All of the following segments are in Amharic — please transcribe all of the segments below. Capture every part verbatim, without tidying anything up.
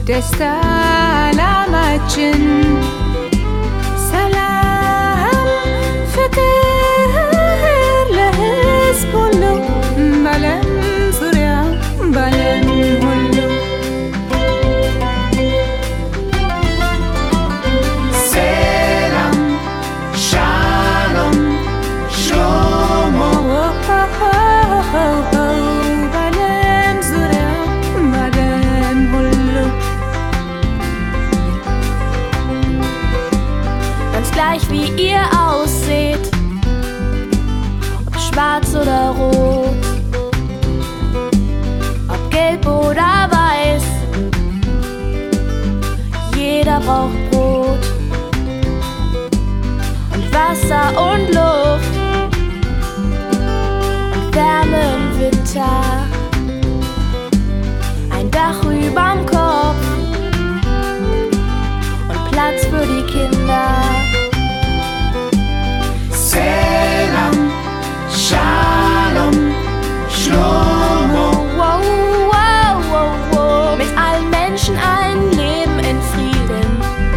ደስታ ዓላማችን ሰላም ፍቅር ለሕዝብ ሁሉ በዓለም ዙሪያ በዓለም ሁሉ ሰላም ሻሎም ሽሎሞ በዓለም ዙሪያ በዓለም ሁሉ Ganz gleich wie ihr ausseht, ob schwarz oder rot, ob gelb oder weiß, jeder braucht Brot und Wasser und Luft und Wärme im Winter, ein Dach überm Kopf und Platz für die Kinder. ሰላም ሻሎም ሽሎሞ Wow, wow, wow, wow. Mit allen Menschen ein Leben in Frieden.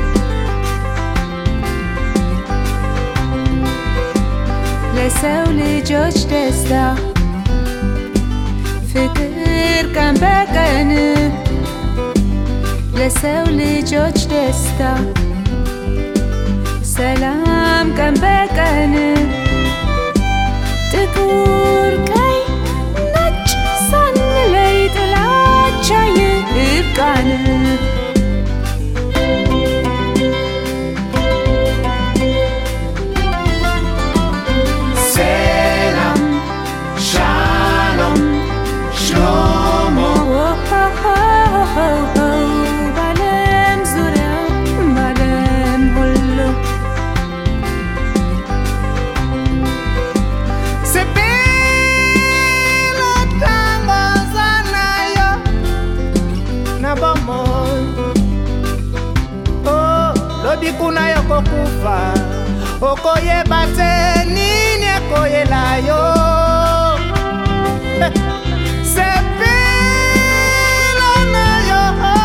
ለሰው ልጆች ደስታ ፍቅር ቀን በቀን ለሰው ልጆች ደስታ ሰላም ቀን በቀን ጥቁር ቀይ ነጭ ሳንለይ ጥላቻ ይብቃን ሰላም ሻሎም ሽሎሞ በዓለም ዙሪያ በዓለም ሁሉ Kuna yoko kufa okoyeba te nini ekoyela yo sepela na yo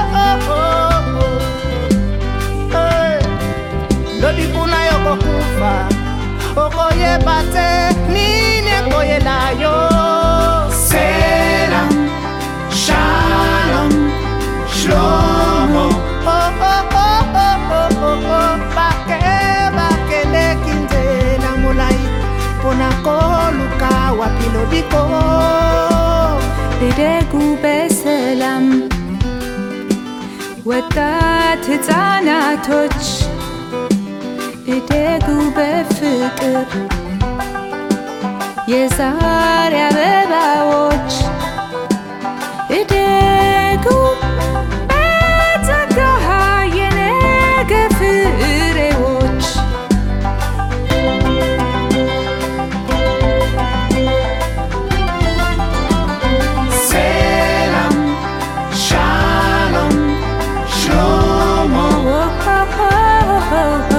lobi kuna yoko kufa okoyeba te nini ekoyela yo ሰላም ሻሎም ሽሎሞ Koluka wapi lobiko እደጉ በሰላም ወጣት ሕፃናቶች እደጉ በፍቅር የዛሬ አበባዎች እደጉ በጸጋ የነገ ፍሬዎች ሰላም ሻሎም ሽሎሞ